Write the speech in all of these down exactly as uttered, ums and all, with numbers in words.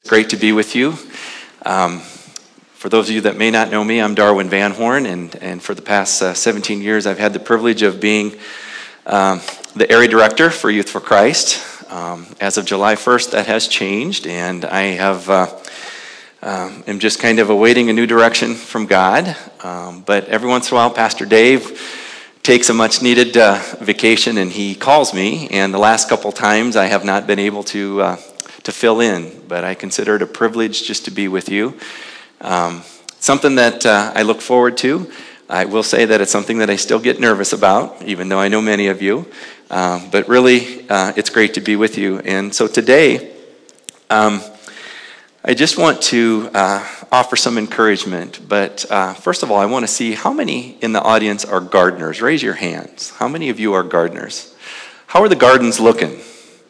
Great to be with you. Um, for those of you that may not know me, I'm Darwin Van Horn, and, and for the past uh, seventeen years, I've had the privilege of being um, the area director for Youth for Christ. Um, as of July first, that has changed, and I have uh, um, am just kind of awaiting a new direction from God. Um, but every once in a while, Pastor Dave takes a much-needed uh, vacation, and he calls me. And the last couple times, I have not been able to. Uh, to fill in, but I consider it a privilege just to be with you. Um, something that uh, I look forward to. I will say that it's something that I still get nervous about, even though I know many of you. Um, but really, uh, it's great to be with you. And so today, um, I just want to uh, offer some encouragement. But uh, first of all, I want to see how many in the audience are gardeners. Raise your hands. How many of you are gardeners? How are the gardens looking?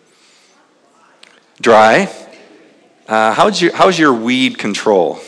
Dry. Uh, how's your how's your weed control?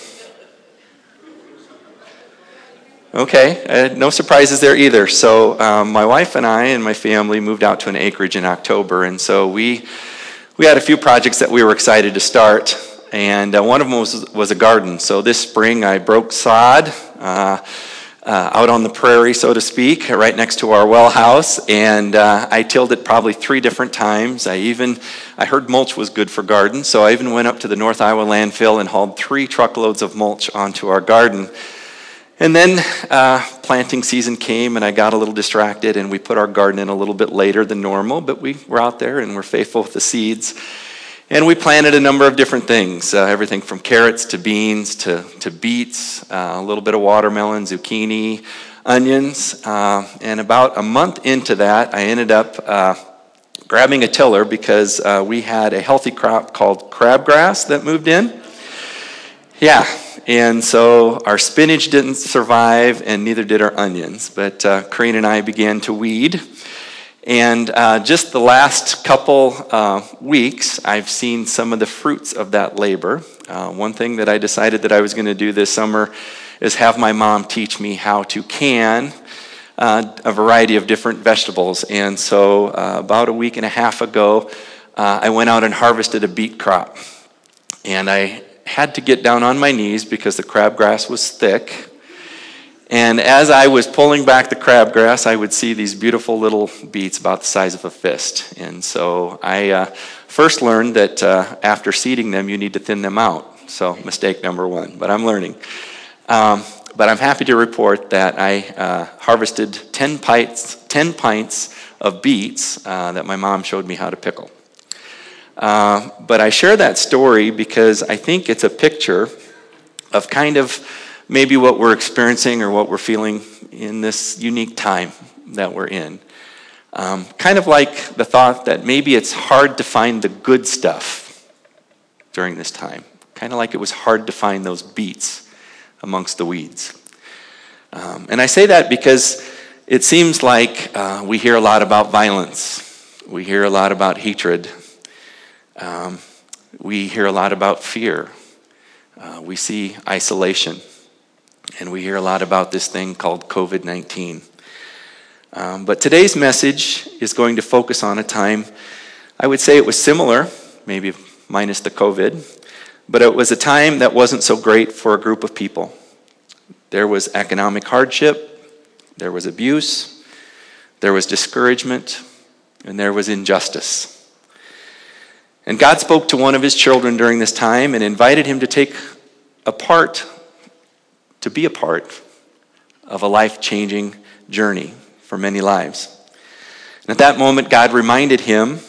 Okay, uh, no surprises there either. So um, my wife and I and my family moved out to an acreage in October, and so we we had a few projects that we were excited to start, and uh, one of them was was a garden. So this spring I broke sod. Uh, Uh, out on the prairie, so to speak, right next to our well house, and uh, I tilled it probably three different times. I even, I heard mulch was good for gardens, so I even went up to the North Iowa landfill and hauled three truckloads of mulch onto our garden. And then uh, planting season came, and I got a little distracted, and we put our garden in a little bit later than normal, but we were out there and we're faithful with the seeds. And we planted a number of different things, uh, everything from carrots to beans to, to beets, uh, a little bit of watermelon, zucchini, onions. Uh, and about a month into that, I ended up uh, grabbing a tiller because uh, we had a healthy crop called crabgrass that moved in. Yeah, and so our spinach didn't survive, and neither did our onions. But uh, Corrine and I began to weed. And uh, just the last couple uh, weeks, I've seen some of the fruits of that labor. Uh, one thing that I decided that I was going to do this summer is have my mom teach me how to can uh, a variety of different vegetables. And so uh, about a week and a half ago, uh, I went out and harvested a beet crop. And I had to get down on my knees because the crabgrass was thick. And as I was pulling back the crabgrass, I would see these beautiful little beets about the size of a fist. And so I uh, first learned that uh, after seeding them, you need to thin them out. So mistake number one, but I'm learning. Um, but I'm happy to report that I uh, harvested ten pints, ten pints of beets uh, that my mom showed me how to pickle. Uh, but I share that story because I think it's a picture of kind of maybe what we're experiencing or what we're feeling in this unique time that we're in. Um, kind of like the thought that maybe it's hard to find the good stuff during this time. Kind of like it was hard to find those beets amongst the weeds. Um, and I say that because it seems like uh, we hear a lot about violence. We hear a lot about hatred. Um, we hear a lot about fear. Uh, we see isolation. And we hear a lot about this thing called covid nineteen. Um, but today's message is going to focus on a time, I would say it was similar, maybe minus the COVID, but it was a time that wasn't so great for a group of people. There was economic hardship, there was abuse, there was discouragement, and there was injustice. And God spoke to one of his children during this time and invited him to take a part to be a part of a life-changing journey for many lives. And at that moment, God reminded him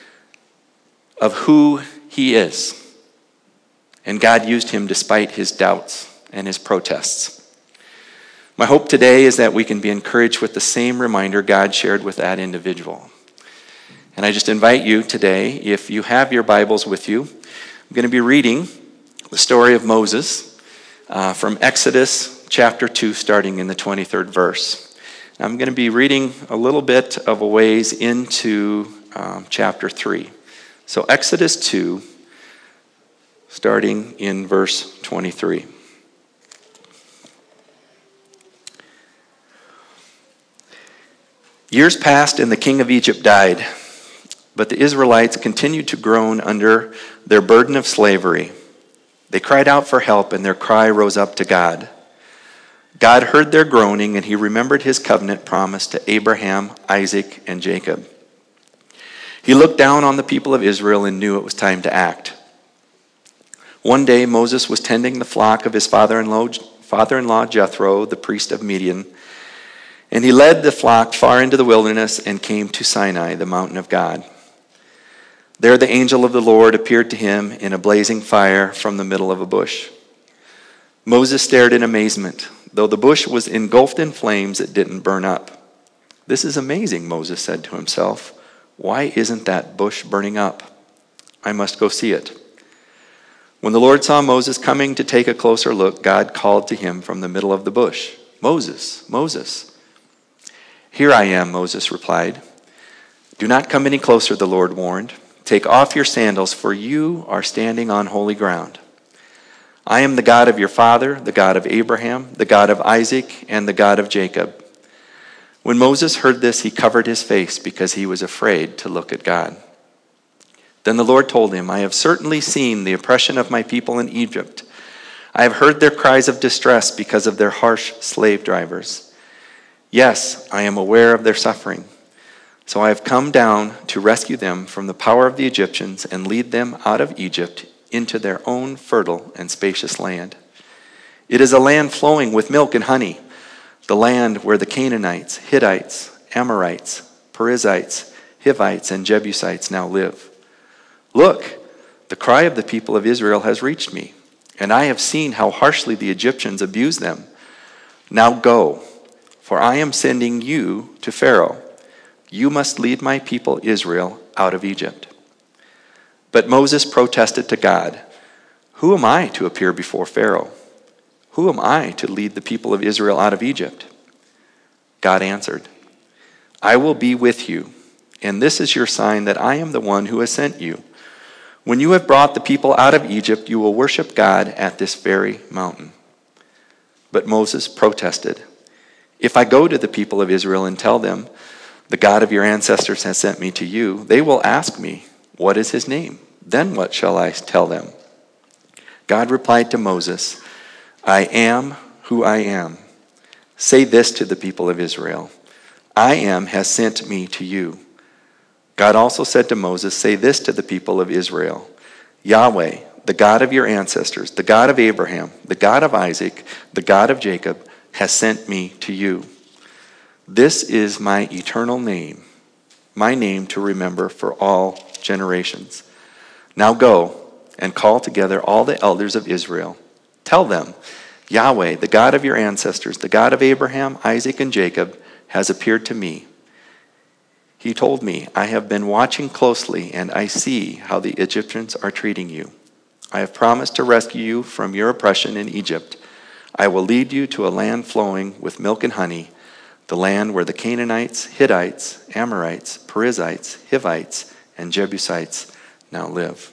of who he is. And God used him despite his doubts and his protests. My hope today is that we can be encouraged with the same reminder God shared with that individual. And I just invite you today, if you have your Bibles with you, I'm going to be reading the story of Moses Uh, from Exodus chapter two, starting in the twenty-third verse. I'm going to be reading a little bit of a ways into um, chapter three. So Exodus two, starting in verse twenty-three. Years passed and the king of Egypt died, but the Israelites continued to groan under their burden of slavery. They cried out for help, and their cry rose up to God. God heard their groaning, and he remembered his covenant promise to Abraham, Isaac, and Jacob. He looked down on the people of Israel and knew it was time to act. One day, Moses was tending the flock of his father-in-law, father-in-law Jethro, the priest of Midian, and he led the flock far into the wilderness and came to Sinai, the mountain of God. There the angel of the Lord appeared to him in a blazing fire from the middle of a bush. Moses stared in amazement. Though the bush was engulfed in flames, it didn't burn up. "This is amazing," Moses said to himself. "Why isn't that bush burning up? I must go see it." When the Lord saw Moses coming to take a closer look, God called to him from the middle of the bush, "Moses, Moses." "Here I am," Moses replied. "Do not come any closer," the Lord warned. "Take off your sandals, for you are standing on holy ground. I am the God of your father, the God of Abraham, the God of Isaac, and the God of Jacob." When Moses heard this, he covered his face because he was afraid to look at God. Then the Lord told him, "I have certainly seen the oppression of my people in Egypt. I have heard their cries of distress because of their harsh slave drivers. Yes, I am aware of their suffering. So I have come down to rescue them from the power of the Egyptians and lead them out of Egypt into their own fertile and spacious land. It is a land flowing with milk and honey, the land where the Canaanites, Hittites, Amorites, Perizzites, Hivites, and Jebusites now live. Look, the cry of the people of Israel has reached me, and I have seen how harshly the Egyptians abuse them. Now go, for I am sending you to Pharaoh. You must lead my people Israel out of Egypt." But Moses protested to God, "Who am I to appear before Pharaoh? Who am I to lead the people of Israel out of Egypt?" God answered, "I will be with you, and this is your sign that I am the one who has sent you. When you have brought the people out of Egypt, you will worship God at this very mountain." But Moses protested, "If I go to the people of Israel and tell them, 'The God of your ancestors has sent me to you,' they will ask me, 'What is his name?' Then what shall I tell them?" God replied to Moses, "I am who I am. Say this to the people of Israel, 'I am has sent me to you.'" God also said to Moses, "Say this to the people of Israel, 'Yahweh, the God of your ancestors, the God of Abraham, the God of Isaac, the God of Jacob, has sent me to you. This is my eternal name, my name to remember for all generations. Now go and call together all the elders of Israel. Tell them, Yahweh, the God of your ancestors, the God of Abraham, Isaac, and Jacob, has appeared to me. He told me, I have been watching closely, and I see how the Egyptians are treating you. I have promised to rescue you from your oppression in Egypt. I will lead you to a land flowing with milk and honey, the land where the Canaanites, Hittites, Amorites, Perizzites, Hivites, and Jebusites now live."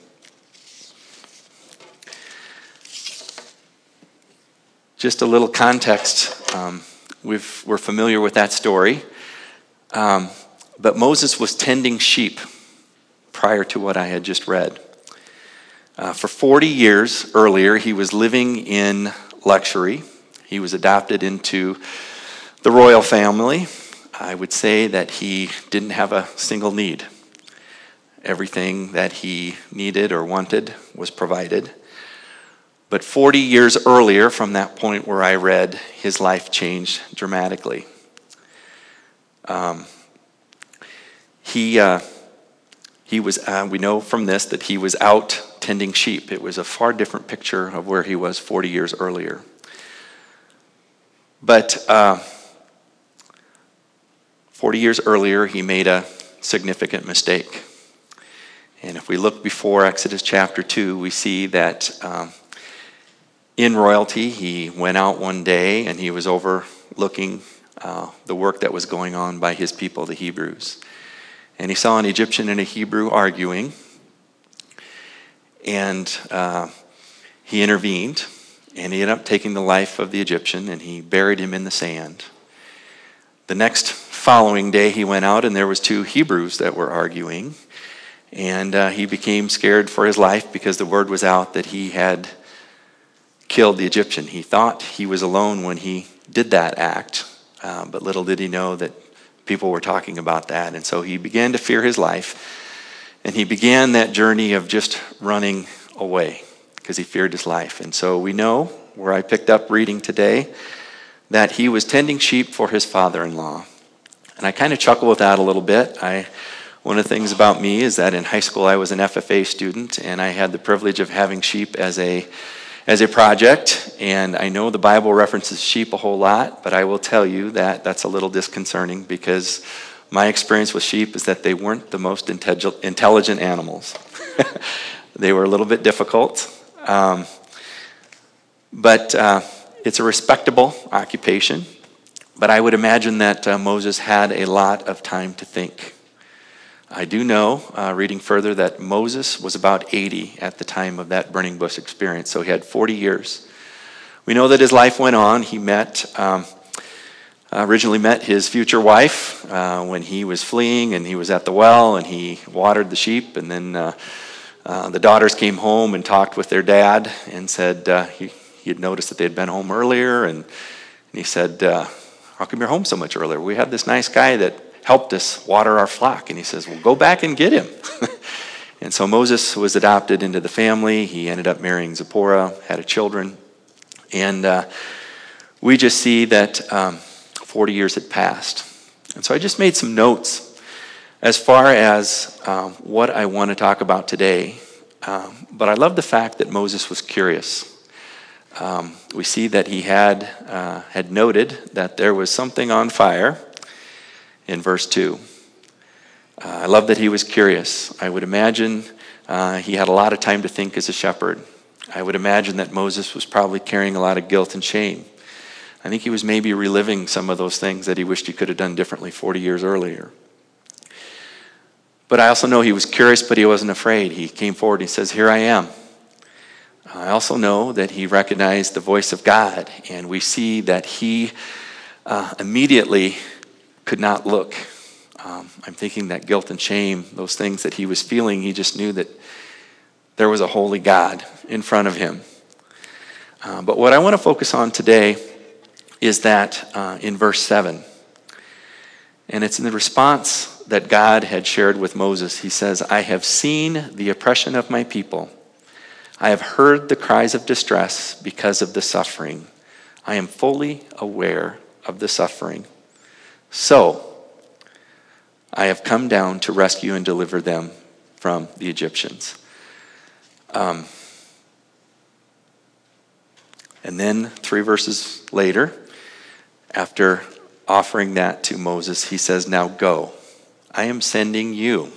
Just a little context. Um, we've, we're familiar with that story. Um, but Moses was tending sheep prior to what I had just read. Uh, for forty years earlier, he was living in luxury. He was adopted into the royal family. I would say that he didn't have a single need. Everything that he needed or wanted was provided. But forty years earlier, from that point where I read, his life changed dramatically. Um, he uh, he was. Uh, we know from this that he was out tending sheep. It was a far different picture of where he was forty years earlier. But uh, forty years earlier, he made a significant mistake. And if we look before Exodus chapter two, we see that um, in royalty, he went out one day and he was overlooking uh, the work that was going on by his people, the Hebrews. And he saw an Egyptian and a Hebrew arguing. And uh, he intervened, and he ended up taking the life of the Egyptian, and he buried him in the sand. The next following day, he went out, and there was two Hebrews that were arguing. And uh, he became scared for his life because the word was out that he had killed the Egyptian. He thought he was alone when he did that act, uh, but little did he know that people were talking about that. And so he began to fear his life, and he began that journey of just running away because he feared his life. And so we know, where I picked up reading today, that he was tending sheep for his father-in-law. And I kind of chuckle with that a little bit. I, one of the things about me is that in high school I was an F F A student, and I had the privilege of having sheep as a as a project. And I know the Bible references sheep a whole lot, but I will tell you that that's a little disconcerting, because my experience with sheep is that they weren't the most intellig- intelligent animals. They were a little bit difficult. Um, but uh, it's a respectable occupation. But I would imagine that uh, Moses had a lot of time to think. I do know, uh, reading further, that Moses was about eighty at the time of that burning bush experience, so he had forty years. We know that his life went on. He met, um, originally met his future wife uh, when he was fleeing, and he was at the well, and he watered the sheep, and then uh, uh, the daughters came home and talked with their dad and said uh, he, he had noticed that they had been home earlier, and, and he said, uh, how come you're home so much earlier? We had this nice guy that helped us water our flock. And he says, well, go back and get him. And so Moses was adopted into the family. He ended up marrying Zipporah, had a children. And uh, we just see that um, forty years had passed. And so I just made some notes as far as um, what I want to talk about today. Um, but I love the fact that Moses was curious. Um, we see that he had uh, had noted that there was something on fire in verse two. Uh, I love that he was curious. I would imagine uh, he had a lot of time to think as a shepherd. I would imagine that Moses was probably carrying a lot of guilt and shame. I think he was maybe reliving some of those things that he wished he could have done differently forty years earlier. But I also know he was curious, but he wasn't afraid. He came forward and he says, here I am. I also know that he recognized the voice of God, and we see that he uh, immediately could not look. Um, I'm thinking that guilt and shame, those things that he was feeling, he just knew that there was a holy God in front of him. Uh, but what I want to focus on today is that uh, in verse seven, and it's in the response that God had shared with Moses. He says, I have seen the oppression of my people. I have heard the cries of distress because of the suffering. I am fully aware of the suffering. So, I have come down to rescue and deliver them from the Egyptians. Um, and then, three verses later, after offering that to Moses, he says, now go. I am sending you.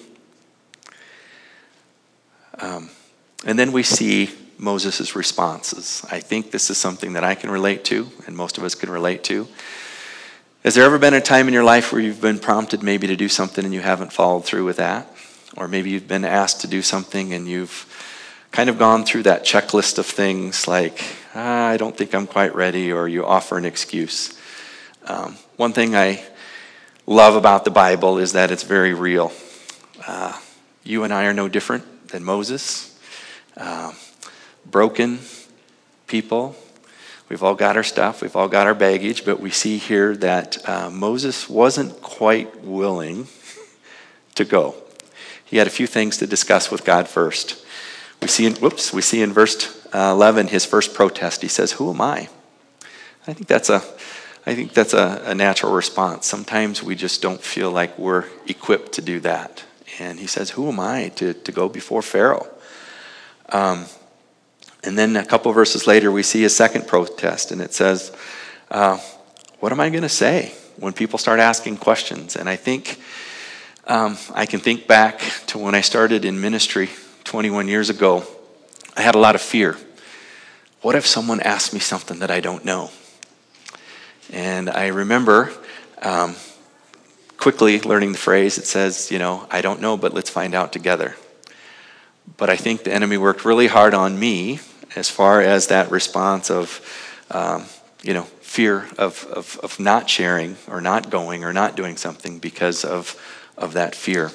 Um, And then we see Moses' responses. I think this is something that I can relate to, and most of us can relate to. Has there ever been a time in your life where you've been prompted maybe to do something and you haven't followed through with that? Or maybe you've been asked to do something and you've kind of gone through that checklist of things like, ah, I don't think I'm quite ready, or you offer an excuse. Um, one thing I love about the Bible is that it's very real. Uh, you and I are no different than Moses. Uh, broken people. We've all got our stuff. We've all got our baggage. But we see here that uh, Moses wasn't quite willing to go. He had a few things to discuss with God first. We see in, whoops, we see in verse uh, eleven his first protest. He says, who am I? I think that's a, I think that's a, a natural response. Sometimes we just don't feel like we're equipped to do that. And he says, who am I to, to go before Pharaoh? Um, and then a couple verses later, we see a second protest, and it says, uh, what am I going to say when people start asking questions? And I think um, I can think back to when I started in ministry twenty-one years ago. I had a lot of fear. What if someone asks me something that I don't know? And I remember um, quickly learning the phrase. It says, you know, I don't know, but let's find out together. But I think the enemy worked really hard on me as far as that response of, um, you know, fear of, of of not sharing or not going or not doing something because of of that fear.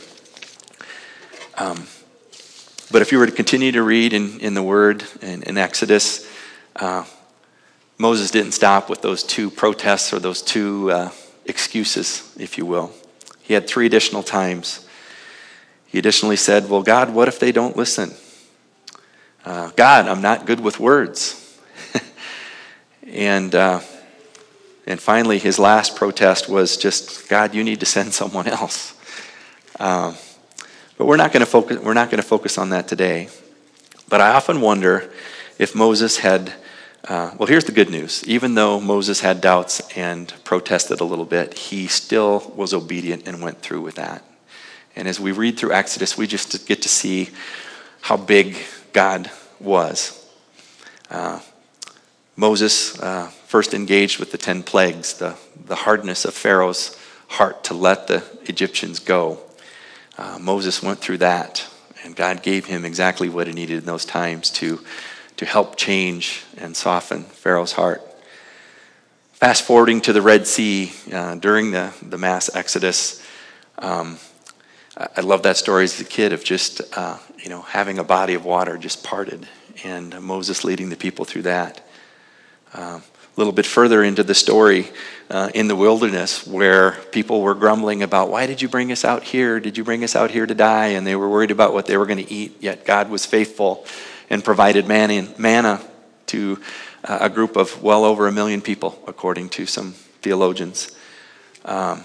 Um, but if you were to continue to read in, in the Word in, in Exodus, Uh, Moses didn't stop with those two protests or those two uh, excuses, if you will. He had three additional times. He additionally said, well, God, what if they don't listen? Uh, God, I'm not good with words. and uh, and finally, his last protest was just, God, you need to send someone else. Um, but we're not going to focus. We're not going to focus on that today. But I often wonder if Moses had. Uh, well, here's the good news. Even though Moses had doubts and protested a little bit, he still was obedient and went through with that. And as we read through Exodus, we just get to see how big God was. Uh, Moses uh, first engaged with the ten plagues, the, the hardness of Pharaoh's heart to let the Egyptians go. Uh, Moses went through that, and God gave him exactly what he needed in those times to to help change and soften Pharaoh's heart. Fast forwarding to the Red Sea uh, during the, the mass exodus, um, I, I love that story as a kid of just uh, you know having a body of water just parted and Moses leading the people through that. Uh, a little bit further into the story uh, in the wilderness where people were grumbling about, why did you bring us out here? Did you bring us out here to die? And they were worried about what they were going to eat, yet God was faithful and provided manna to a group of well over a million people, according to some theologians. Um,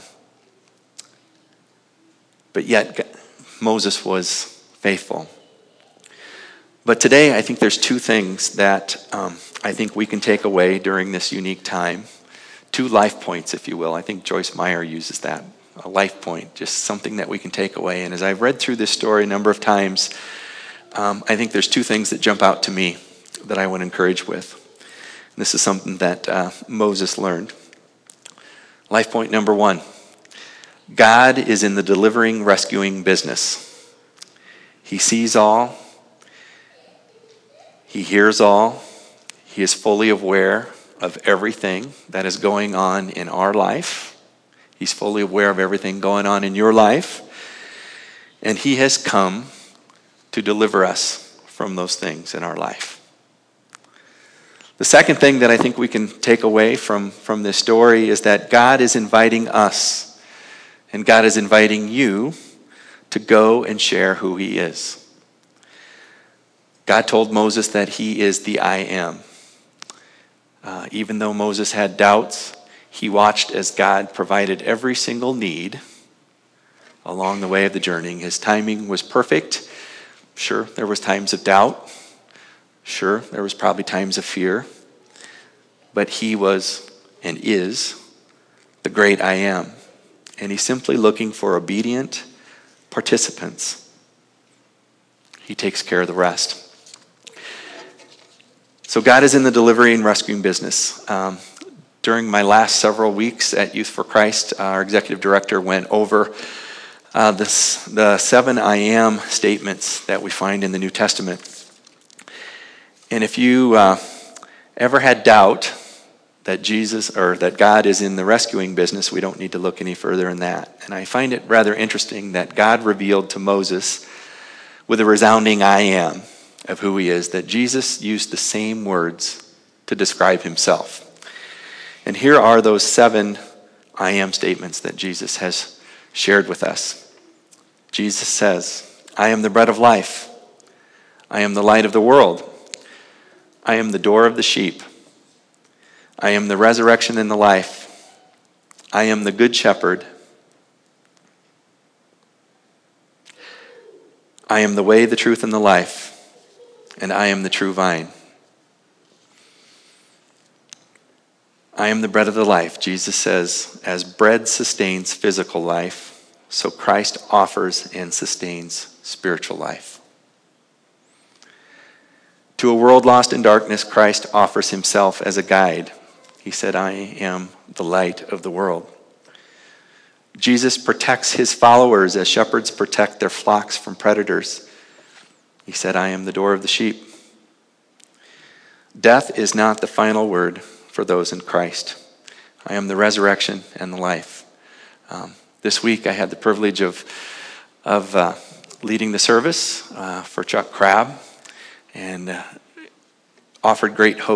but yet, Moses was faithful. But today, I think there's two things that um, I think we can take away during this unique time. Two life points, if you will. I think Joyce Meyer uses that, a life point, just something that we can take away. And as I've read through this story a number of times, Um, I think there's two things that jump out to me that I would encourage with. And this is something that uh, Moses learned. Life point number one. God is in the delivering, rescuing business. He sees all. He hears all. He is fully aware of everything that is going on in our life. He's fully aware of everything going on in your life. And he has come to deliver us from those things in our life. The second thing that I think we can take away from, from this story is that God is inviting us, and God is inviting you to go and share who he is. God told Moses that he is the I am. Uh, even though Moses had doubts, he watched as God provided every single need along the way of the journey. His timing was perfect. Sure, there was times of doubt. Sure, there was probably times of fear. But he was and is the great I am. And he's simply looking for obedient participants. He takes care of the rest. So God is in the delivery and rescuing business. Um, during my last several weeks at Youth for Christ, our executive director went over Uh, this, the seven I am statements that we find in the New Testament. And if you uh, ever had doubt that Jesus or that God is in the rescuing business, we don't need to look any further in that. And I find it rather interesting that God revealed to Moses with a resounding I am of who he is, that Jesus used the same words to describe himself. And here are those seven I am statements that Jesus has shared with us. Jesus says, I am the bread of life. I am the light of the world. I am the door of the sheep. I am the resurrection and the life. I am the good shepherd. I am the way, the truth, and the life. And I am the true vine. I am the bread of the life. Jesus says, as bread sustains physical life, so Christ offers and sustains spiritual life. To a world lost in darkness, Christ offers himself as a guide. He said, I am the light of the world. Jesus protects his followers as shepherds protect their flocks from predators. He said, I am the door of the sheep. Death is not the final word for those in Christ. I am the resurrection and the life. Um, This week I had the privilege of, of uh, leading the service uh, for Chuck Crabb and uh, offered great hope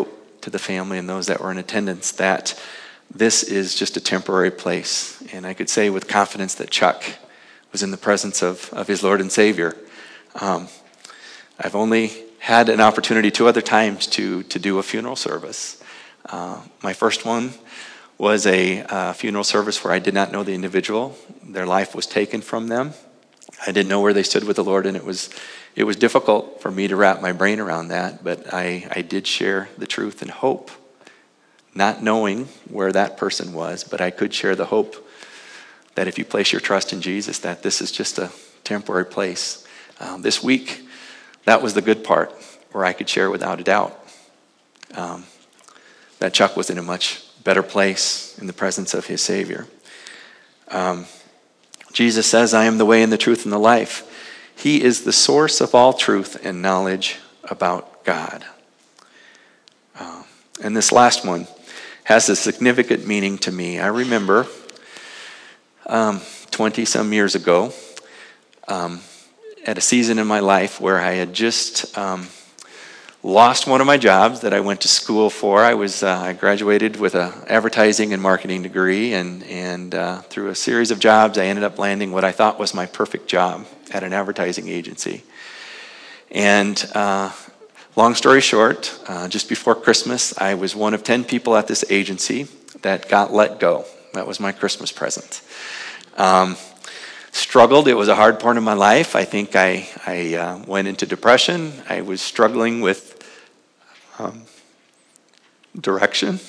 to the family and those that were in attendance that this is just a temporary place. And I could say with confidence that Chuck was in the presence of, of his Lord and Savior. Um, I've only had an opportunity two other times to, to do a funeral service. Uh, my first one was a uh, funeral service where I did not know the individual. Their life was taken from them. I didn't know where they stood with the Lord, and it was it was difficult for me to wrap my brain around that, but I, I did share the truth and hope, not knowing where that person was, but I could share the hope that if you place your trust in Jesus, that this is just a temporary place. Um, this week, that was the good part, where I could share without a doubt um, that Chuck was in a much better place in the presence of his Savior. Um, Jesus says, I am the way and the truth and the life. He is the source of all truth and knowledge about God. Uh, and this last one has a significant meaning to me. I remember um, twenty-some years ago, um, at a season in my life where I had just um, lost one of my jobs that I went to school for. I was uh, I graduated with an advertising and marketing degree, and and uh, through a series of jobs, I ended up landing what I thought was my perfect job at an advertising agency. And uh, long story short, uh, just before Christmas, I was one of ten people at this agency that got let go. That was my Christmas present. Um, struggled. It was a hard part of my life. I think I, I uh, went into depression. I was struggling with um, direction.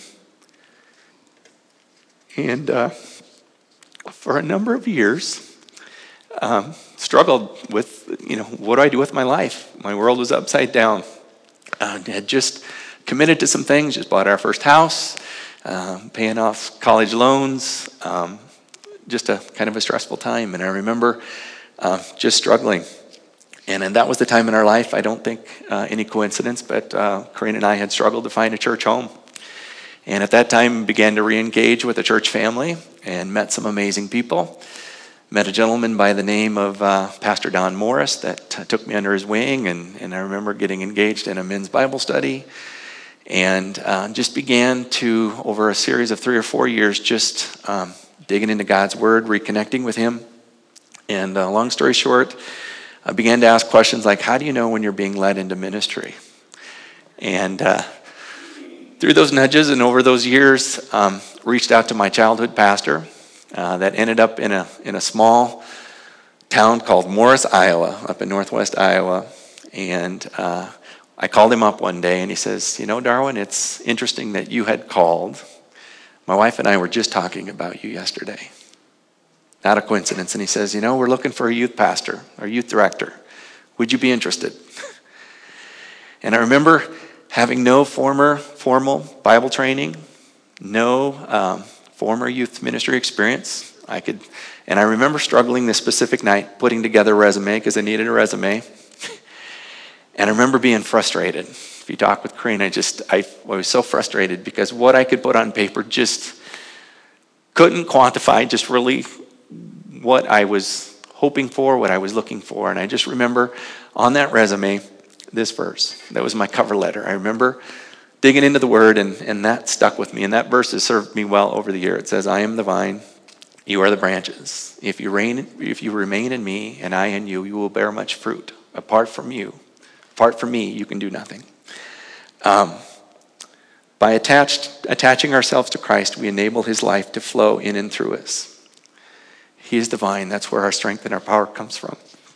And uh, for a number of years, um, struggled with, you know, what do I do with my life? My world was upside down. Uh, had just committed to some things, just bought our first house, uh, paying off college loans, um, just a kind of a stressful time. And I remember uh, just struggling. And, and that was the time in our life, I don't think uh, any coincidence, but uh, Corinne and I had struggled to find a church home. And at that time, began to re-engage with the church family and met some amazing people. Met a gentleman by the name of uh, Pastor Don Morris that uh, took me under his wing. And, and I remember getting engaged in a men's Bible study. And uh, just began to, over a series of three or four years, just um, digging into God's Word, reconnecting with Him. And uh, long story short, I began to ask questions like, how do you know when you're being led into ministry? And uh, through those nudges and over those years, um, reached out to my childhood pastor uh, that ended up in a in a small town called Morris, Iowa, up in northwest Iowa. And uh, I called him up one day and he says, you know, Darwin, it's interesting that you had called. My wife and I were just talking about you yesterday. Not a coincidence. And he says, you know, we're looking for a youth pastor or youth director. Would you be interested? And I remember having no former formal Bible training, no um, former youth ministry experience. I could, and I remember struggling this specific night, putting together a resume because I needed a resume. And I remember being frustrated. If you talk with Corinne, I just, I, I was so frustrated because what I could put on paper just couldn't quantify just really what I was hoping for, what I was looking for. And I just remember on that resume, this verse. That was my cover letter. I remember digging into the Word, and, and that stuck with me. And that verse has served me well over the year. It says, I am the vine, you are the branches. If you, reign, if you remain in me, and I in you, you will bear much fruit. Apart from you, apart from me, you can do nothing. Um, by attached, attaching ourselves to Christ, we enable His life to flow in and through us. He is the vine. That's where our strength and our power comes from.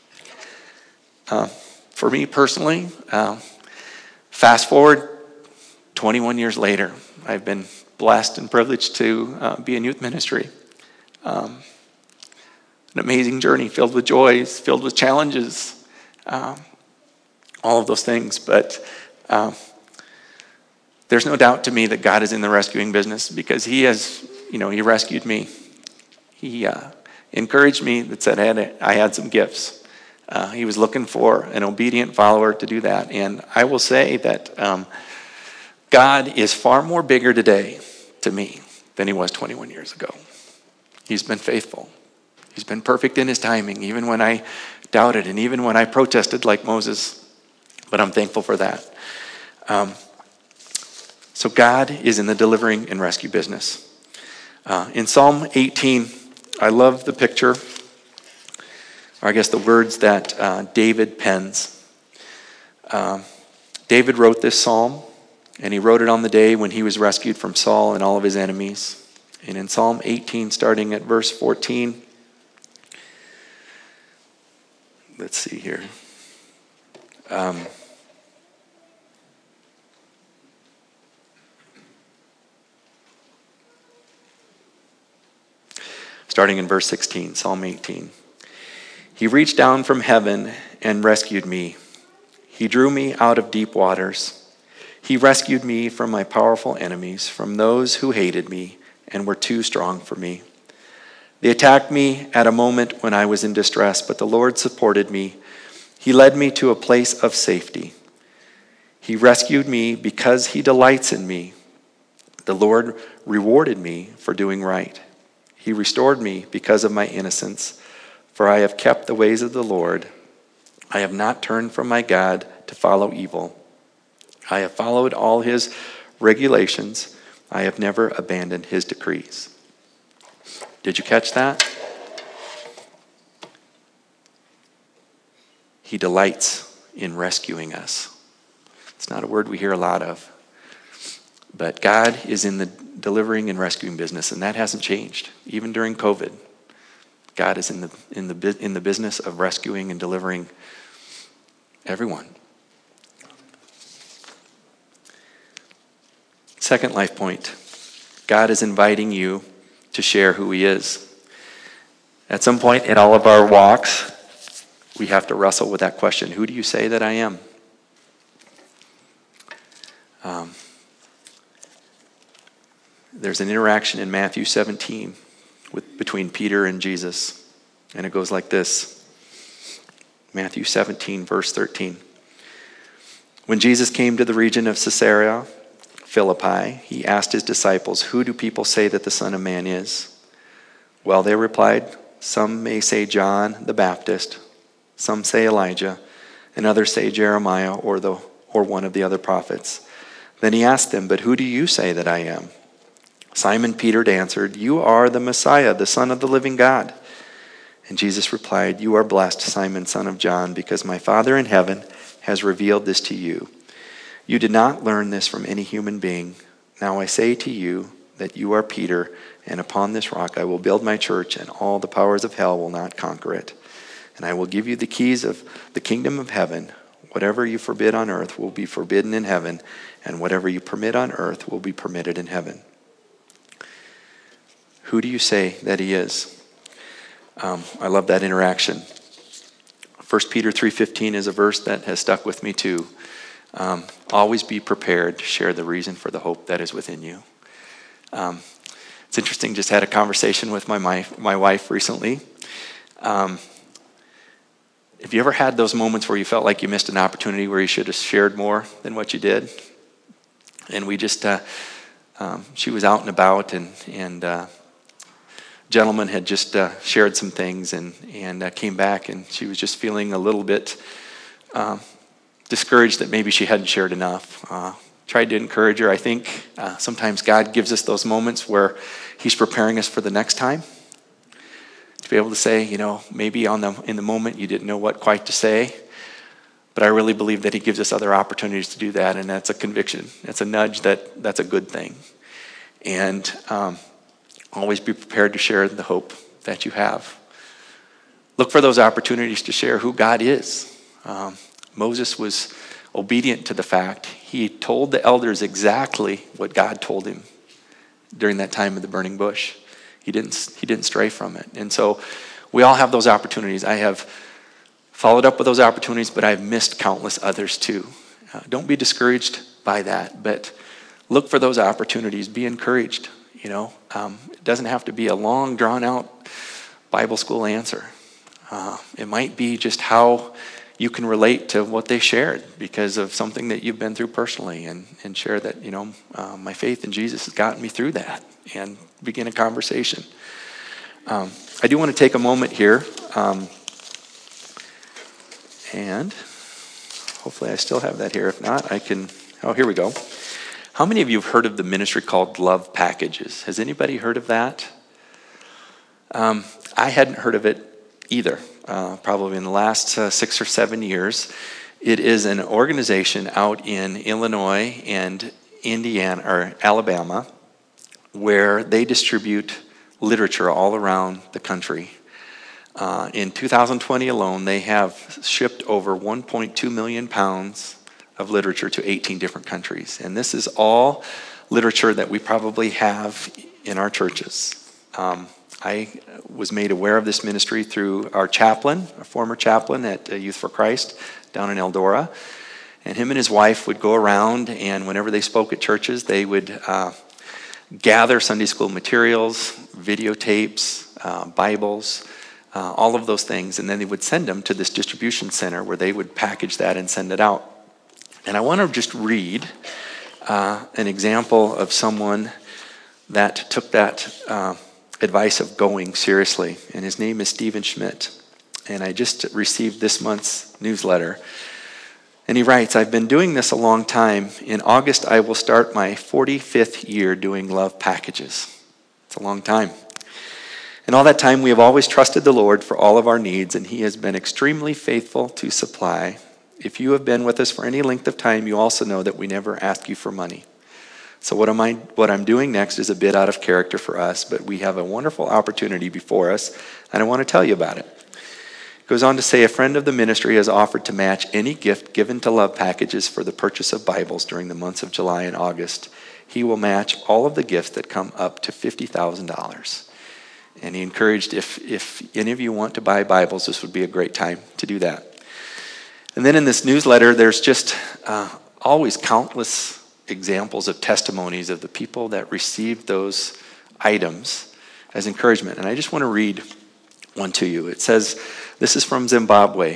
Uh, for me personally, uh, fast forward twenty-one years later, I've been blessed and privileged to uh, be in youth ministry. Um, an amazing journey filled with joys, filled with challenges, um, all of those things. But um, there's no doubt to me that God is in the rescuing business because He has, you know, He rescued me. He uh, encouraged me that said I had, I had some gifts. Uh, he was looking for an obedient follower to do that. And I will say that um, God is far more bigger today to me than He was twenty-one years ago. He's been faithful. He's been perfect in His timing, even when I doubted and even when I protested like Moses. But I'm thankful for that. Um, So God is in the delivering and rescue business. Uh, in Psalm eighteen, I love the picture, or I guess the words that uh, David pens. Um, David wrote this psalm, and he wrote it on the day when he was rescued from Saul and all of his enemies. And in Psalm eighteen, starting at verse fourteen, let's see here. Um, starting in verse sixteen, Psalm eighteen. He reached down from heaven and rescued me. He drew me out of deep waters. He rescued me from my powerful enemies, from those who hated me and were too strong for me. They attacked me at a moment when I was in distress, but the Lord supported me. He led me to a place of safety. He rescued me because he delights in me. The Lord rewarded me for doing right. He restored me because of my innocence, for I have kept the ways of the Lord. I have not turned from my God to follow evil. I have followed all his regulations. I have never abandoned his decrees. Did you catch that? He delights in rescuing us. It's not a word we hear a lot of. But God is in the delivering and rescuing business, and that hasn't changed. Even during COVID, God is in the in the in the business of rescuing and delivering everyone. Second life point, God is inviting you to share who he is. At some point in all of our walks, we have to wrestle with that question, who do you say that I am? Um, there's an interaction in Matthew seventeen with, between Peter and Jesus, and it goes like this. Matthew seventeen, verse thirteen. When Jesus came to the region of Caesarea Philippi, he asked his disciples, who do people say that the Son of Man is? Well, they replied, some may say John the Baptist, some say Elijah, and others say Jeremiah or the or one of the other prophets. Then he asked them, but who do you say that I am? Simon Peter answered, you are the Messiah, the Son of the living God. And Jesus replied, you are blessed, Simon, son of John, because my Father in heaven has revealed this to you. You did not learn this from any human being. Now I say to you that you are Peter, and upon this rock I will build my church, and all the powers of hell will not conquer it. And I will give you the keys of the kingdom of heaven. Whatever you forbid on earth will be forbidden in heaven, and whatever you permit on earth will be permitted in heaven. Who do you say that he is? Um, I love that interaction. First Peter three fifteen is a verse that has stuck with me too. Um, always be prepared to share the reason for the hope that is within you. Um, it's interesting, just had a conversation with my my, my wife recently. Um, have you ever had those moments where you felt like you missed an opportunity where you should have shared more than what you did? And we just, uh, um, she was out and about, and, and uh, gentleman had just uh, shared some things and, and uh, came back, and she was just feeling a little bit um, discouraged that maybe she hadn't shared enough. Uh, tried to encourage her. I think uh, sometimes God gives us those moments where he's preparing us for the next time. To be able to say, you know, maybe on the in the moment you didn't know what quite to say, but I really believe that he gives us other opportunities to do that, and that's a conviction. It's a nudge that that's a good thing. And um, always be prepared to share the hope that you have. Look for those opportunities to share who God is. Um, Moses was obedient to the fact. He told the elders exactly what God told him during that time of the burning bush. He didn't, he didn't stray from it. And so we all have those opportunities. I have followed up with those opportunities, but I've missed countless others too. Uh, don't be discouraged by that, but look for those opportunities. Be encouraged. You know, um, it doesn't have to be a long, drawn-out Bible school answer. Uh, it might be just how you can relate to what they shared because of something that you've been through personally, and, and share that, you know, uh, my faith in Jesus has gotten me through that, and begin a conversation. Um, I do want to take a moment here, um, and hopefully I still have that here. If not, I can, oh, here we go. How many of you have heard of the ministry called Love Packages? Has anybody heard of that? Um, I hadn't heard of it either, uh, probably in the last uh, six or seven years. It is an organization out in Illinois and Indiana or Alabama where they distribute literature all around the country. Uh, in two thousand twenty alone, they have shipped over one point two million pounds of literature to eighteen different countries. And this is all literature that we probably have in our churches. Um, I was made aware of this ministry through our chaplain, a former chaplain at Youth for Christ down in Eldora. And him and his wife would go around, and whenever they spoke at churches, they would uh, gather Sunday school materials, videotapes, uh, Bibles, uh, all of those things, and then they would send them to this distribution center where they would package that and send it out. And I want to just read uh, an example of someone that took that uh, advice of going seriously, and his name is Stephen Schmidt. And I just received this month's newsletter. And he writes, I've been doing this a long time. In August, I will start my forty-fifth year doing Love Packages. It's a long time. And all that time, we have always trusted the Lord for all of our needs, and he has been extremely faithful to supply. If you have been with us for any length of time, you also know that we never ask you for money. So what am I, what I'm doing next is a bit out of character for us, but we have a wonderful opportunity before us, and I want to tell you about it. It goes on to say, a friend of the ministry has offered to match any gift given to Love Packages for the purchase of Bibles during the months of July and August. He will match all of the gifts that come up to fifty thousand dollars. And he encouraged, if, if any of you want to buy Bibles, this would be a great time to do that. And then in this newsletter, there's just uh, always countless examples of testimonies of the people that received those items as encouragement. And I just want to read one to you. It says, this is from Zimbabwe.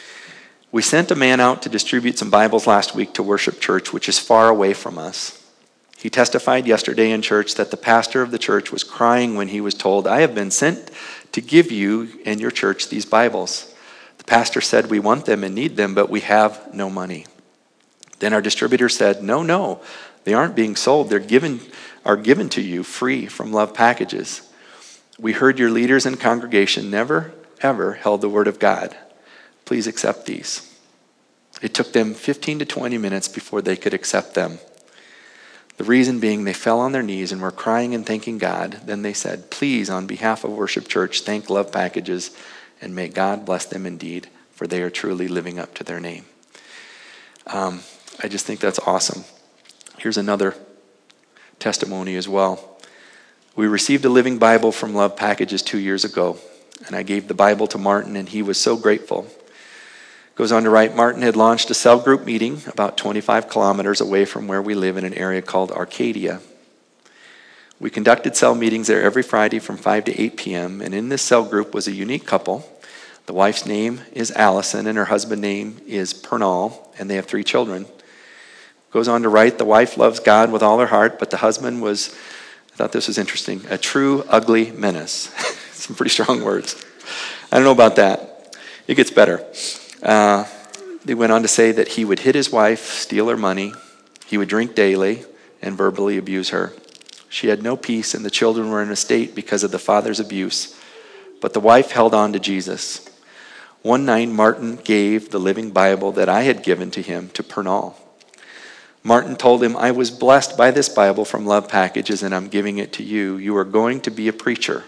We sent a man out to distribute some Bibles last week to Worship Church, which is far away from us. He testified yesterday in church that the pastor of the church was crying when he was told, I have been sent to give you and your church these Bibles. The pastor said, we want them and need them, but we have no money. Then our distributor said, no, no, they aren't being sold. They're given, are given to you free from Love Packages. We heard your leaders and congregation never, ever held the word of God. Please accept these. It took them fifteen to twenty minutes before they could accept them. The reason being they fell on their knees and were crying and thanking God. Then they said, please, on behalf of Worship Church, thank Love Packages, and may God bless them indeed, for they are truly living up to their name. Um, I just think that's awesome. Here's another testimony as well. We received a living Bible from Love Packages two years ago, and I gave the Bible to Martin, and he was so grateful. Goes on to write, Martin had launched a cell group meeting about twenty-five kilometers away from where we live in an area called Arcadia. We conducted cell meetings there every Friday from five to eight p.m., and in this cell group was a unique couple. The wife's name is Allison, and her husband's name is Pernal, and they have three children. Goes on to write, the wife loves God with all her heart, but the husband was, I thought this was interesting, a true ugly menace. Some pretty strong words. I don't know about that. It gets better. Uh, they went on to say that he would hit his wife, steal her money, he would drink daily, and verbally abuse her. She had no peace, and the children were in a state because of the father's abuse. But the wife held on to Jesus. One night, Martin gave the living Bible that I had given to him to Pernal. Martin told him, I was blessed by this Bible from Love Packages, and I'm giving it to you. You are going to be a preacher.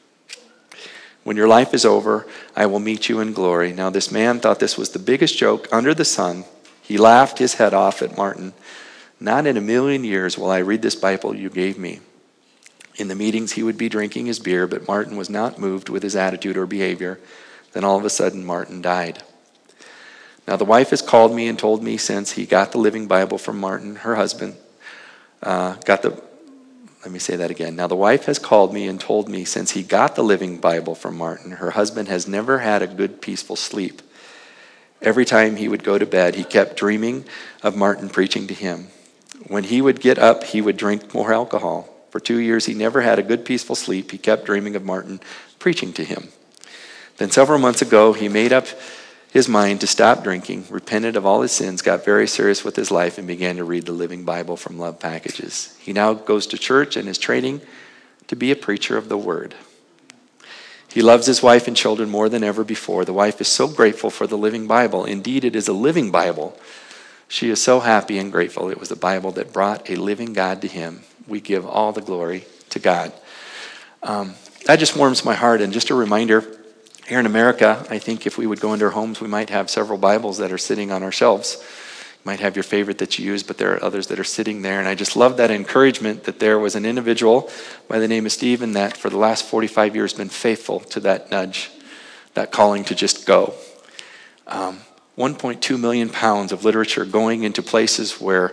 When your life is over, I will meet you in glory. Now, this man thought this was the biggest joke under the sun. He laughed his head off at Martin. Not in a million years will I read this Bible you gave me. In the meetings, he would be drinking his beer, but Martin was not moved with his attitude or behavior. Then all of a sudden, Martin died. Now, the wife has called me and told me since he got the living Bible from Martin, her husband, uh, got the, let me say that again. Now, the wife has called me and told me since he got the living Bible from Martin, her husband has never had a good, peaceful sleep. Every time he would go to bed, he kept dreaming of Martin preaching to him. When he would get up, he would drink more alcohol. For two years, he never had a good, peaceful sleep. He kept dreaming of Martin preaching to him. Then several months ago, he made up his mind to stop drinking, repented of all his sins, got very serious with his life, and began to read the Living Bible from Love Packages. He now goes to church and is training to be a preacher of the Word. He loves his wife and children more than ever before. The wife is so grateful for the Living Bible. Indeed, it is a living Bible. She is so happy and grateful. It was the Bible that brought a living God to him. We give all the glory to God. Um, that just warms my heart. And just a reminder, here in America, I think if we would go into our homes, we might have several Bibles that are sitting on our shelves. You might have your favorite that you use, but there are others that are sitting there. And I just love that encouragement that there was an individual by the name of Stephen that for the last forty-five years been faithful to that nudge, that calling to just go. Um, one point two million pounds of literature going into places where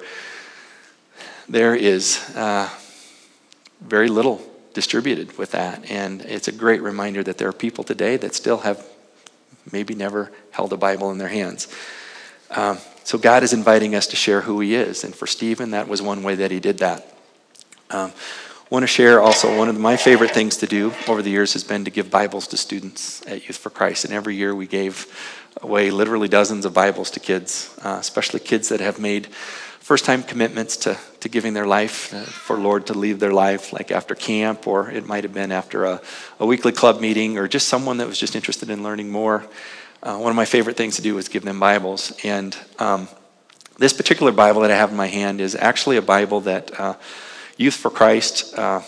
there is uh, very little distributed with that. And it's a great reminder that there are people today that still have maybe never held a Bible in their hands. Um, so God is inviting us to share who he is. And for Stephen, that was one way that he did that. Um, want to share also, one of my favorite things to do over the years has been to give Bibles to students at Youth for Christ. And every year we gave away literally dozens of Bibles to kids, uh, especially kids that have made first-time commitments to, to giving their life uh, for Lord to leave their life, like after camp, or it might have been after a, a weekly club meeting, or just someone that was just interested in learning more. Uh, one of my favorite things to do is give them Bibles. And um, this particular Bible that I have in my hand is actually a Bible that uh, Youth for Christ uh,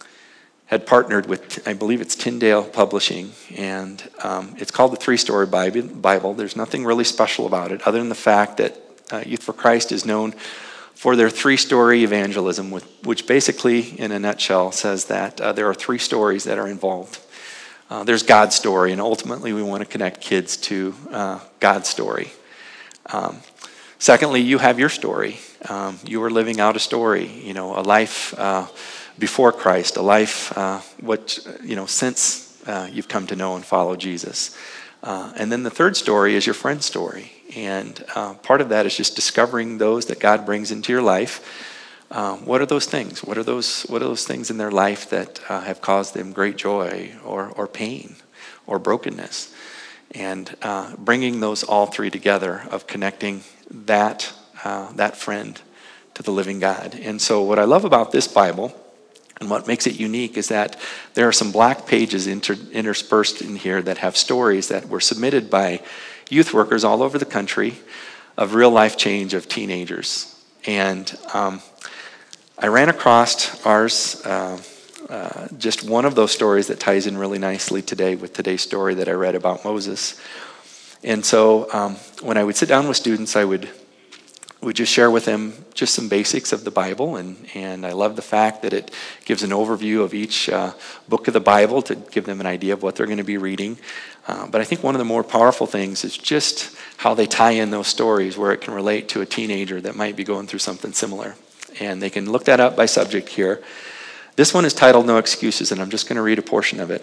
had partnered with, I believe it's Tyndale Publishing, and um, it's called the Three-Story Bible. There's nothing really special about it, other than the fact that Uh, Youth for Christ is known for their three-story evangelism, which basically, in a nutshell, says that uh, there are three stories that are involved. Uh, there's God's story, and ultimately we want to connect kids to uh, God's story. Um, secondly, you have your story. Um, you are living out a story, you know, a life uh, before Christ, a life uh, what you know since uh, you've come to know and follow Jesus. Uh, and then the third story is your friend's story. And uh, part of that is just discovering those that God brings into your life. Um, what are those things? What are those What are those things in their life that uh, have caused them great joy or, or pain or brokenness? And uh, bringing those all three together of connecting that, uh, that friend to the living God. And so what I love about this Bible and what makes it unique is that there are some black pages inter- interspersed in here that have stories that were submitted by youth workers all over the country of real life change of teenagers. And um, I ran across ours, uh, uh, just one of those stories that ties in really nicely today with today's story that I read about Moses. And so um, when I would sit down with students, I would would just share with them just some basics of the Bible. And, and I love the fact that it gives an overview of each uh, book of the Bible to give them an idea of what they're going to be reading. Uh, but I think one of the more powerful things is just how they tie in those stories where it can relate to a teenager that might be going through something similar. And they can look that up by subject here. This one is titled No Excuses, and I'm just going to read a portion of it.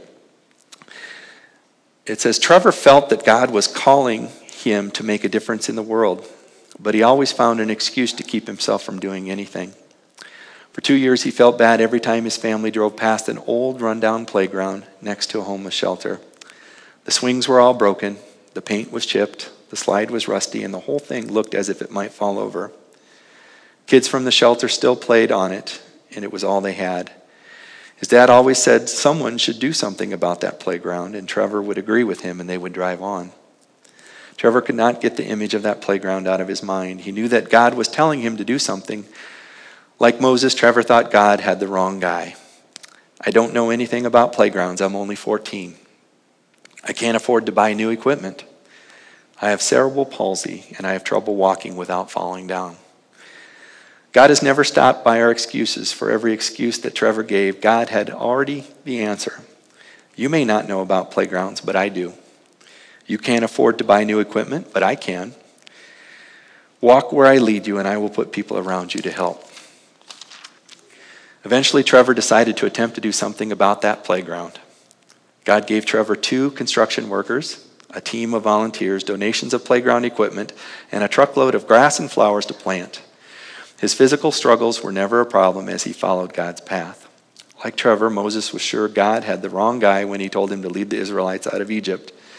It says, Trevor felt that God was calling him to make a difference in the world, but he always found an excuse to keep himself from doing anything. For two years, he felt bad every time his family drove past an old rundown playground next to a homeless shelter. The swings were all broken, the paint was chipped, the slide was rusty, and the whole thing looked as if it might fall over. Kids from the shelter still played on it, and it was all they had. His dad always said someone should do something about that playground, and Trevor would agree with him, and they would drive on. Trevor could not get the image of that playground out of his mind. He knew that God was telling him to do something. Like Moses, Trevor thought God had the wrong guy. I don't know anything about playgrounds. I'm only fourteen. I can't afford to buy new equipment. I have cerebral palsy, and I have trouble walking without falling down. God has never stopped by our excuses. For every excuse that Trevor gave, God had already the answer. You may not know about playgrounds, but I do. You can't afford to buy new equipment, but I can. Walk where I lead you, and I will put people around you to help. Eventually, Trevor decided to attempt to do something about that playground. God gave Trevor two construction workers, a team of volunteers, donations of playground equipment, and a truckload of grass and flowers to plant. His physical struggles were never a problem as he followed God's path. Like Trevor, Moses was sure God had the wrong guy when he told him to lead the Israelites out of Egypt.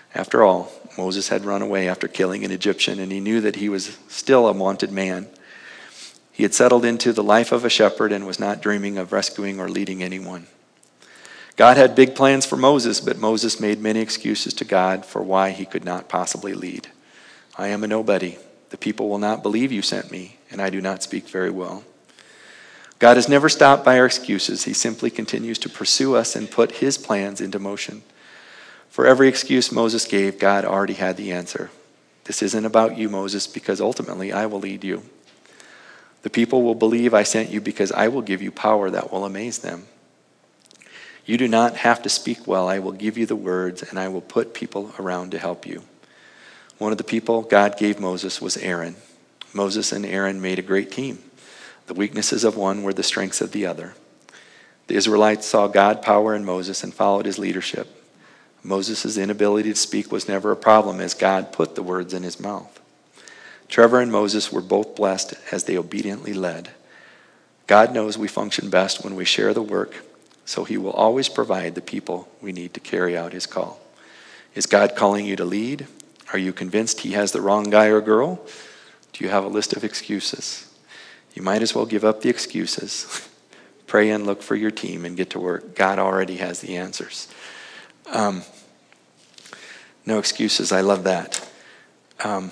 After all, Moses had run away after killing an Egyptian, and he knew that he was still a wanted man. He had settled into the life of a shepherd and was not dreaming of rescuing or leading anyone. God had big plans for Moses, but Moses made many excuses to God for why he could not possibly lead. I am a nobody. The people will not believe you sent me, and I do not speak very well. God has never stopped by our excuses. He simply continues to pursue us and put his plans into motion. For every excuse Moses gave, God already had the answer. This isn't about you, Moses, because ultimately I will lead you. The people will believe I sent you because I will give you power that will amaze them. You do not have to speak well. I will give you the words, and I will put people around to help you. One of the people God gave Moses was Aaron. Moses and Aaron made a great team. The weaknesses of one were the strengths of the other. The Israelites saw God's power in Moses and followed his leadership. Moses' inability to speak was never a problem as God put the words in his mouth. Trevor and Moses were both blessed as they obediently led. God knows we function best when we share the work, so he will always provide the people we need to carry out his call. Is God calling you to lead? Are you convinced he has the wrong guy or girl? Do you have a list of excuses? You might as well give up the excuses. Pray and look for your team and get to work. God already has the answers. Um, no excuses. I love that. Um,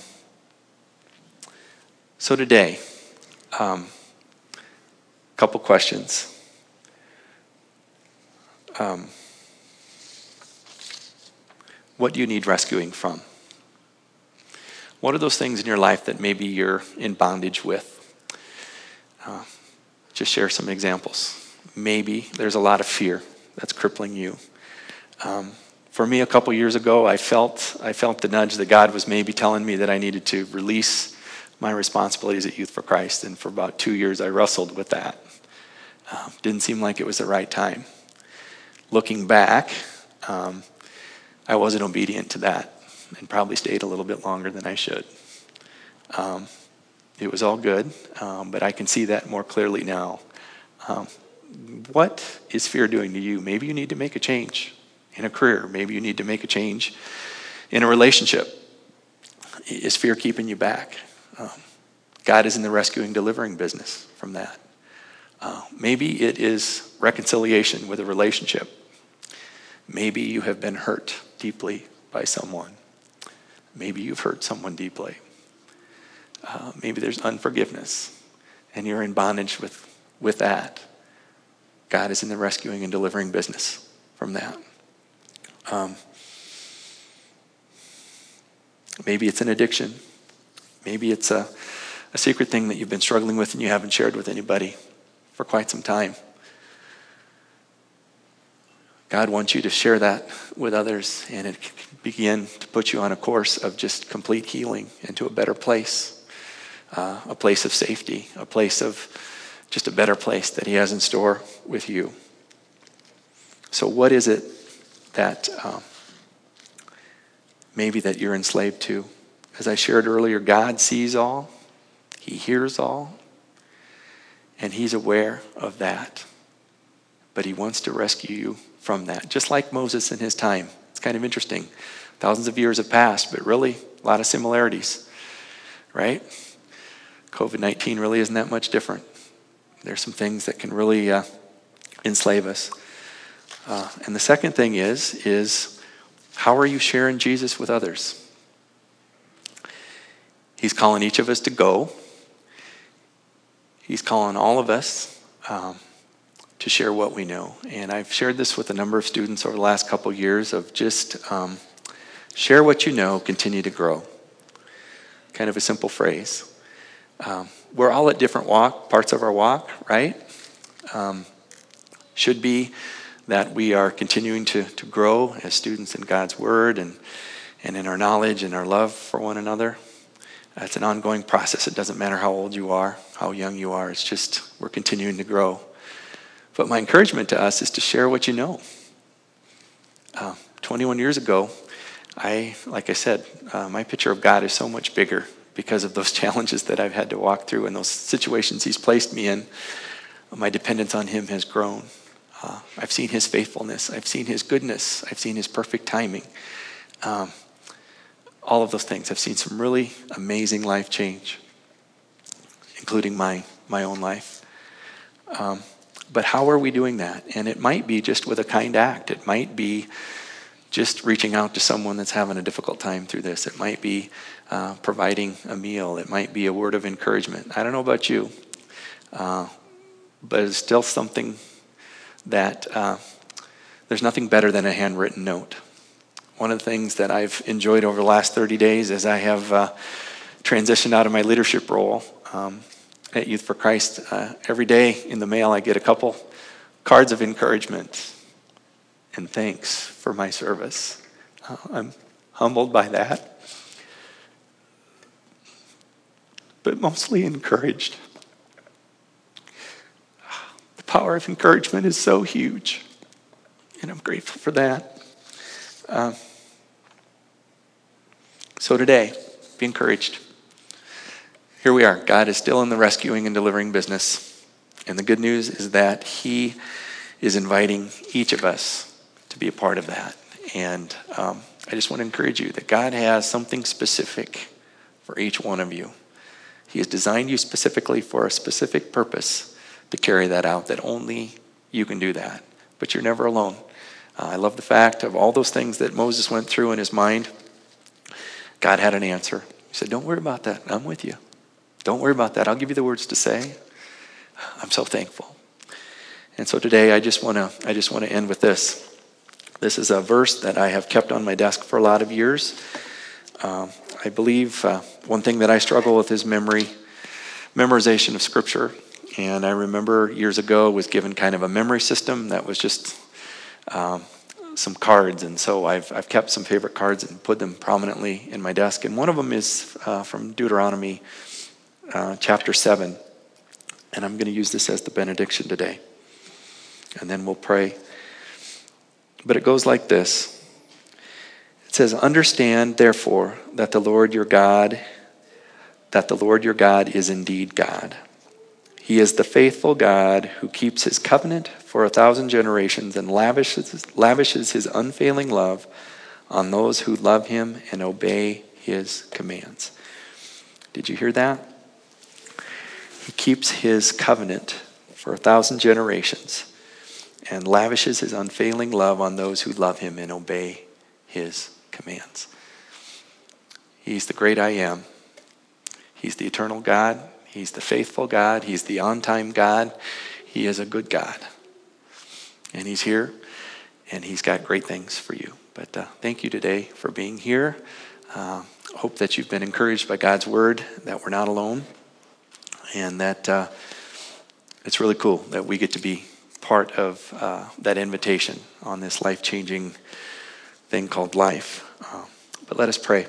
so today, a um, couple questions. Um, what do you need rescuing from? What are those things in your life that maybe you're in bondage with? Uh, just share some examples. Maybe there's a lot of fear that's crippling you. Um, for me, a couple years ago, I felt I felt the nudge that God was maybe telling me that I needed to release my responsibilities at Youth for Christ, and for about two years, I wrestled with that. Um, didn't seem like it was the right time. Looking back, um, I wasn't obedient to that and probably stayed a little bit longer than I should. Um, it was all good, um, but I can see that more clearly now. Um, what is fear doing to you? Maybe you need to make a change in a career. Maybe you need to make a change in a relationship. Is fear keeping you back? Um, God is in the rescuing, delivering business from that. Uh, maybe it is reconciliation with a relationship. Maybe you have been hurt deeply by someone. Maybe you've hurt someone deeply. Uh, maybe there's unforgiveness, and you're in bondage with, with that. God is in the rescuing and delivering business from that. Um, maybe it's an addiction. Maybe it's a, a secret thing that you've been struggling with and you haven't shared with anybody for quite some time. God wants you to share that with others, and it can begin to put you on a course of just complete healing into a better place, uh, a place of safety, a place of just a better place that he has in store with you. So what is it that um, maybe that you're enslaved to? As I shared earlier, God sees all, he hears all, and he's aware of that. But he wants to rescue you from that, just like Moses in his time. It's kind of interesting. Thousands of years have passed, but really a lot of similarities, right? covid nineteen really isn't that much different. There's some things that can really uh, enslave us. Uh, and the second thing is, is how are you sharing Jesus with others? He's calling each of us to go. He's calling all of us um, to share what we know. And I've shared this with a number of students over the last couple years of just um, share what you know, continue to grow. Kind of a simple phrase. Um, we're all at different walk, parts of our walk, right? Um, should be that we are continuing to, to grow as students in God's Word and, and in our knowledge and our love for one another. It's an ongoing process. It doesn't matter how old you are, how young you are. It's just we're continuing to grow. But my encouragement to us is to share what you know. Uh, twenty-one years ago, I, like I said, uh, my picture of God is so much bigger because of those challenges that I've had to walk through and those situations he's placed me in. My dependence on him has grown. Uh, I've seen his faithfulness. I've seen his goodness. I've seen his perfect timing. Um, all of those things. I've seen some really amazing life change, including my, my own life. Um, but how are we doing that? And it might be just with a kind act. It might be just reaching out to someone that's having a difficult time through this. It might be uh, providing a meal. It might be a word of encouragement. I don't know about you, uh, but it's still something that uh, there's nothing better than a handwritten note. One of the things that I've enjoyed over the last thirty days as I have uh, transitioned out of my leadership role um, at Youth for Christ, uh, every day in the mail I get a couple cards of encouragement and thanks for my service. Uh, I'm humbled by that, but mostly encouraged. The power of encouragement is so huge, and I'm grateful for that. Uh, so today, be encouraged. Here we are. God is still in the rescuing and delivering business. And the good news is that he is inviting each of us to be a part of that. And um, I just want to encourage you that God has something specific for each one of you. He has designed you specifically for a specific purpose to carry that out, that only you can do that. But you're never alone. Uh, I love the fact of all those things that Moses went through in his mind. God had an answer. He said, don't worry about that. I'm with you. Don't worry about that. I'll give you the words to say. I'm so thankful. And so today I just want to I just want to end with this. This is a verse that I have kept on my desk for a lot of years. Um, I believe uh, one thing that I struggle with is memory, memorization of Scripture. And I remember years ago was given kind of a memory system that was just um, some cards. And so I've I've kept some favorite cards and put them prominently in my desk. And one of them is uh, from Deuteronomy uh, chapter seven. And I'm going to use this as the benediction today. And then we'll pray. But it goes like this. It says, understand, therefore, that the Lord your God, that the Lord your God is indeed God. He is the faithful God who keeps his covenant for a thousand generations and lavishes, lavishes his unfailing love on those who love him and obey his commands. Did you hear that? He keeps his covenant for a thousand generations and lavishes his unfailing love on those who love him and obey his commands. He's the great I am. He's the eternal God. He's the faithful God. He's the on-time God. He is a good God. And he's here, and he's got great things for you. But uh, thank you today for being here. Uh, hope that you've been encouraged by God's word, that we're not alone, and that uh, it's really cool that we get to be part of uh, that invitation on this life-changing thing called life. Uh, but let us pray.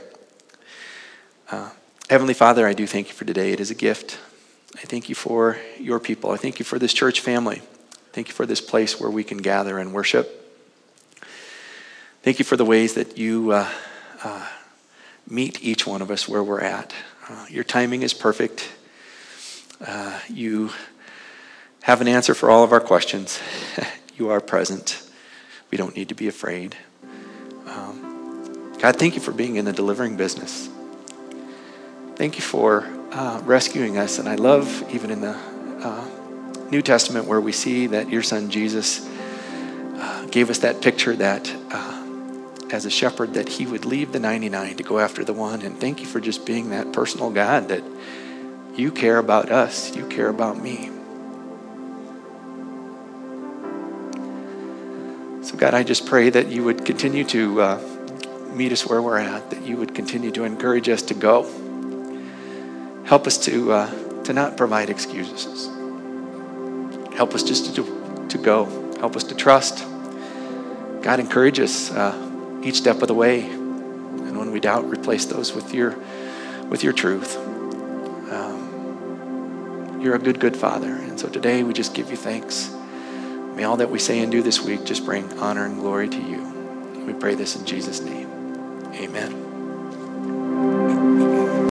Uh, Heavenly Father, I do thank you for today. It is a gift. I thank you for your people. I thank you for this church family. Thank you for this place where we can gather and worship. Thank you for the ways that you uh, uh, meet each one of us where we're at. Uh, your timing is perfect. Uh, you have an answer for all of our questions. You are present. We don't need to be afraid. Um, God, thank you for being in the delivering business. Thank you for uh, rescuing us. And I love even in the uh, New Testament where we see that your son Jesus uh, gave us that picture that uh, as a shepherd that he would leave the ninety-nine to go after the one. And thank you for just being that personal God that you care about us. You care about me. So God, I just pray that you would continue to uh, meet us where we're at, that you would continue to encourage us to go. Help us to uh, to not provide excuses. Help us just to, to go. Help us to trust. God, encourage us uh, each step of the way. And when we doubt, replace those with your with your truth. Um, you're a good, good Father. And so today we just give you thanks. May all that we say and do this week just bring honor and glory to you. We pray this in Jesus' name. Amen.